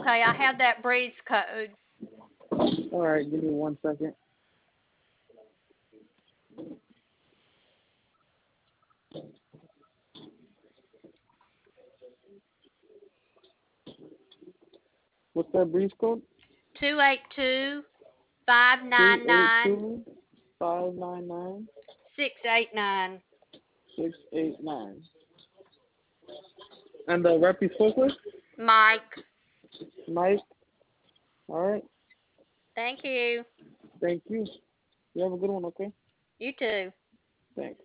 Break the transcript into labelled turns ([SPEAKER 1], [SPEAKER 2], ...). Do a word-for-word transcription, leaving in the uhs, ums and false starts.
[SPEAKER 1] Okay, I have that breeze code.
[SPEAKER 2] All right, give me one second. What's that breeze code?
[SPEAKER 1] Two eight two five
[SPEAKER 2] Two
[SPEAKER 1] nine
[SPEAKER 2] eight
[SPEAKER 1] nine
[SPEAKER 2] two five nine nine
[SPEAKER 1] six eight nine.
[SPEAKER 2] six eight nine. And the rep you spoke with?
[SPEAKER 1] Mike.
[SPEAKER 2] Mike. All right.
[SPEAKER 1] Thank you.
[SPEAKER 2] Thank you. You have a good one, okay?
[SPEAKER 1] You too.
[SPEAKER 2] Thanks.